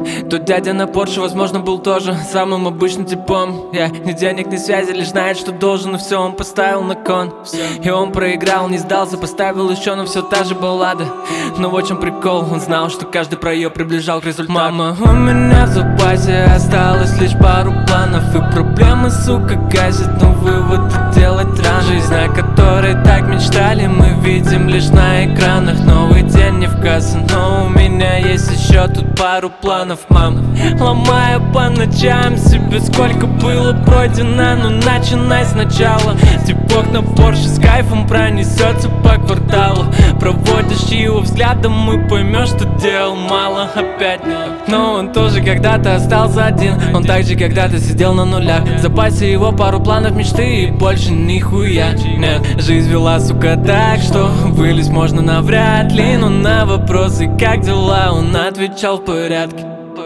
Тот дядя на Порше, возможно, был тоже самым обычным типом. Ни денег, ни связи, лишь знает, что должен, и все он поставил на кон. И он проиграл, не сдался, поставил еще, но все та же баллада. Но вот в чем прикол, он знал, что каждый проеб приближал к результату. Мама, у меня в запасе осталось лишь пару планов, и проблемы, сука, гасят, но выводы делать рано. Жизнь, о которой так мечтали, мы видим лишь на экранах. Новый день не в кассу, но у меня есть еще тут пару планов, мам. Ломаю по ночам себе, сколько было пройдено, но начинай сначала. Типок на Порше с кайфом пронесется по кварталу. Проводишь его взглядом и поймешь, что делал мало опять. Но он тоже когда-то остался один, он также когда-то сидел на нулях. В запасе его пару планов, мечты и больше нихуя. Нет, жизнь вела, сука, так, что вылезть можно навряд ли. Но на вопросы, как дела, он отвечал в порядке.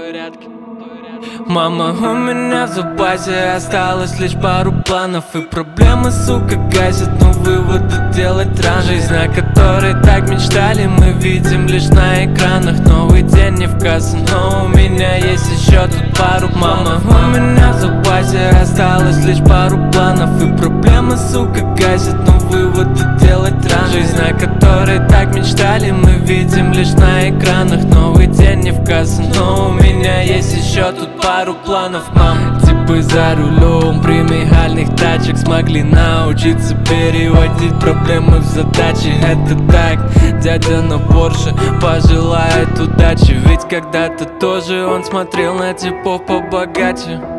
Мама, у меня в запасе осталось лишь пару планов, и проблемы, сука, гасят, но выводы делать рано. Жизнь, о которой так мечтали, мы видим лишь на экранах. Новый день не в кассу, но у меня есть еще тут пару. Мама, у меня в запасе осталось лишь пару планов, и проблемы, сука, гасят, но выводы делать рано. Жизнь, о которой так мечтали, мы видим лишь на экранах. Новый день не в кассу, но у меня есть еще тут пару планов, мам. Типы за рулем премиальных тачек смогли научиться переводить проблемы в задачи. Это так, дядя на Порше пожелает удачи, ведь когда-то тоже он смотрел на типов побогаче.